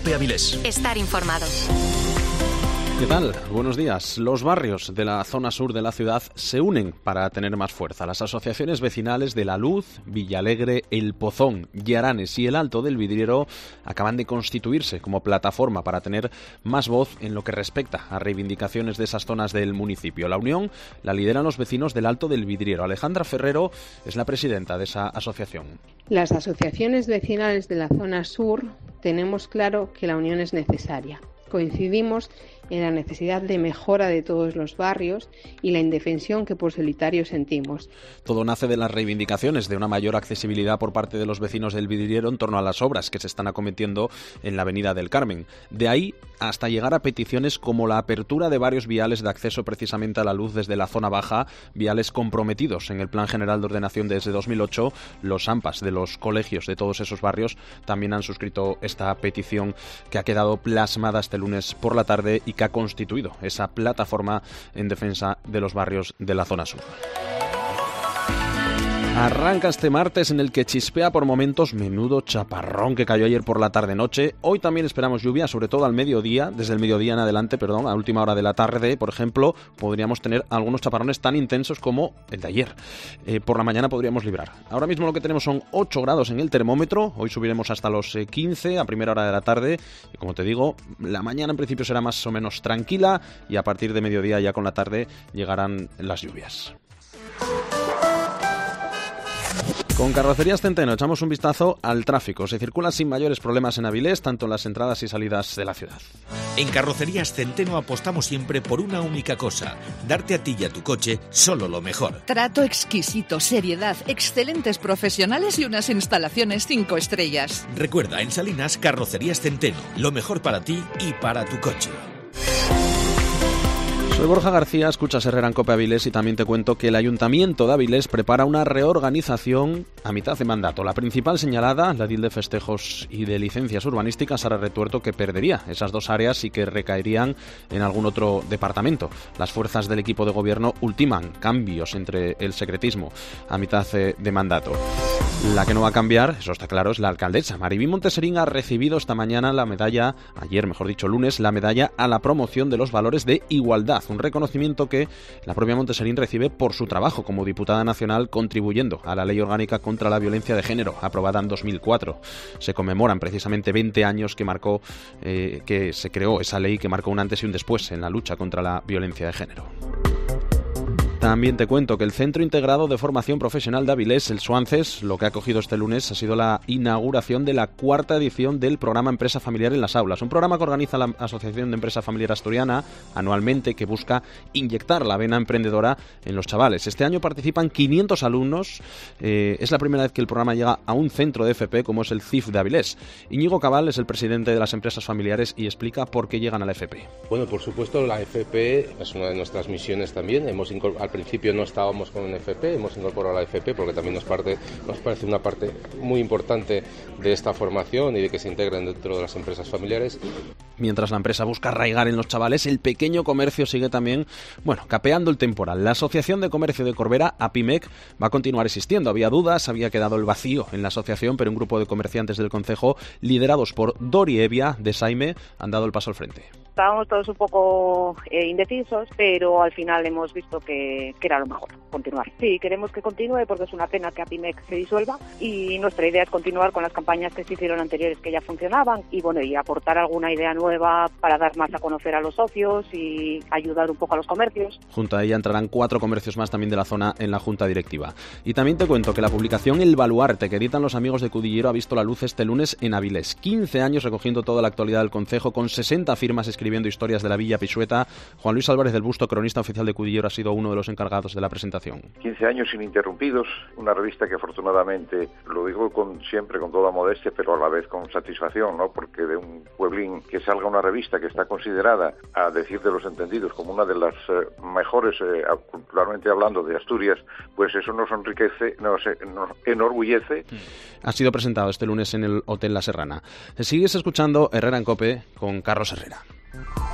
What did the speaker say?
COPE Avilés. Estar informado. ¿Qué tal? Buenos días. Los barrios de la zona sur de la ciudad se unen para tener más fuerza. Las asociaciones vecinales de La Luz, Villalegre, El Pozón, Yaranes y el Alto del Vidriero acaban de constituirse como plataforma para tener más voz en lo que respecta a reivindicaciones de esas zonas del municipio. La unión la lideran los vecinos del Alto del Vidriero. Alejandra Ferrero es la presidenta de esa asociación. Las asociaciones vecinales de la zona sur tenemos claro que la unión es necesaria. Coincidimos en la necesidad de mejora de todos los barrios y la indefensión que por solitario sentimos. Todo nace de las reivindicaciones de una mayor accesibilidad por parte de los vecinos del Vidriero en torno a las obras que se están acometiendo en la Avenida del Carmen. De ahí hasta llegar a peticiones como la apertura de varios viales de acceso precisamente a la luz desde la zona baja, viales comprometidos en el Plan General de Ordenación desde 2008. Los AMPAs de los colegios de todos esos barrios también han suscrito esta petición que ha quedado plasmada este lunes por la tarde y que ha constituido esa plataforma en defensa de los barrios de la zona sur. Arranca este martes en el que chispea por momentos, menudo chaparrón que cayó ayer por la tarde-noche. Hoy también esperamos lluvia, sobre todo al mediodía, desde el mediodía en adelante, a última hora de la tarde, por ejemplo, podríamos tener algunos chaparrones tan intensos como el de ayer. Por la mañana podríamos librar. Ahora mismo lo que tenemos son 8 grados en el termómetro, hoy subiremos hasta los 15 a primera hora de la tarde, y como te digo, la mañana en principio será más o menos tranquila, y a partir de mediodía ya con la tarde llegarán las lluvias. Con Carrocerías Centeno echamos un vistazo al tráfico. Se circula sin mayores problemas en Avilés, tanto en las entradas y salidas de la ciudad. En Carrocerías Centeno apostamos siempre por una única cosa: darte a ti y a tu coche solo lo mejor. Trato exquisito, seriedad, excelentes profesionales y unas instalaciones 5 estrellas. Recuerda, en Salinas, Carrocerías Centeno, lo mejor para ti y para tu coche. Soy Borja García, escuchas Herrera en COPE Avilés y también te cuento que el Ayuntamiento de Avilés prepara una reorganización a mitad de mandato. La principal señalada, la edil de Festejos y de Licencias Urbanísticas, Sara Retuerto, que perdería esas dos áreas y que recaerían en algún otro departamento. Las fuerzas del equipo de gobierno ultiman cambios entre el secretismo a mitad de mandato. La que no va a cambiar, eso está claro, es la alcaldesa. Maribí Monteserín ha recibido esta mañana la medalla, ayer mejor dicho lunes, la medalla a la promoción de los valores de igualdad. Un reconocimiento que la propia Monteserín recibe por su trabajo como diputada nacional contribuyendo a la Ley Orgánica contra la Violencia de Género, aprobada en 2004. Se conmemoran precisamente 20 años que se creó esa ley que marcó un antes y un después en la lucha contra la violencia de género. También te cuento que el Centro Integrado de Formación Profesional de Avilés, el SUANCES, lo que ha acogido este lunes ha sido la inauguración de la 4ª edición del programa Empresa Familiar en las Aulas. Un programa que organiza la Asociación de Empresa Familiar Asturiana anualmente, que busca inyectar la vena emprendedora en los chavales. Este año participan 500 alumnos. Es la primera vez que el programa llega a un centro de FP como es el CIF de Avilés. Íñigo Cabal es el presidente de las empresas familiares y explica por qué llegan a la FP. Bueno, por supuesto, la FP es una de nuestras misiones también. Al principio no estábamos con un FP, hemos incorporado la FP porque también nos parece una parte muy importante de esta formación y de que se integren dentro de las empresas familiares. Mientras la empresa busca arraigar en los chavales, el pequeño comercio sigue también, capeando el temporal. La Asociación de Comercio de Corbera, APIMEC, va a continuar existiendo. Había dudas, había quedado el vacío en la asociación, pero un grupo de comerciantes del concejo, liderados por Dori Evia de Saime, han dado el paso al frente. Estábamos todos un poco indecisos, pero al final hemos visto que era lo mejor, continuar. Sí, queremos que continúe porque es una pena que APIMEC se disuelva y nuestra idea es continuar con las campañas que se hicieron anteriores que ya funcionaban y aportar alguna idea nueva para dar más a conocer a los socios y ayudar un poco a los comercios. Junto a ella entrarán 4 comercios más también de la zona en la Junta Directiva. Y también te cuento que la publicación El Baluarte, que editan los amigos de Cudillero, ha visto la luz este lunes en Avilés. 15 años recogiendo toda la actualidad del concejo, con 60 firmas escribiendo historias de la Villa Pisueta. Juan Luis Álvarez del Busto, cronista oficial de Cudillero, ha sido uno de los encargados de la presentación. 15 años ininterrumpidos, una revista que afortunadamente, lo digo siempre con toda modestia, pero a la vez con satisfacción, ¿no? Porque de un pueblín que salga una revista que está considerada, a decir de los entendidos, como una de las mejores, culturalmente hablando, de Asturias, pues eso nos enriquece, nos enorgullece. Ha sido presentado este lunes en el Hotel La Serrana. Sigues escuchando Herrera en COPE con Carlos Herrera.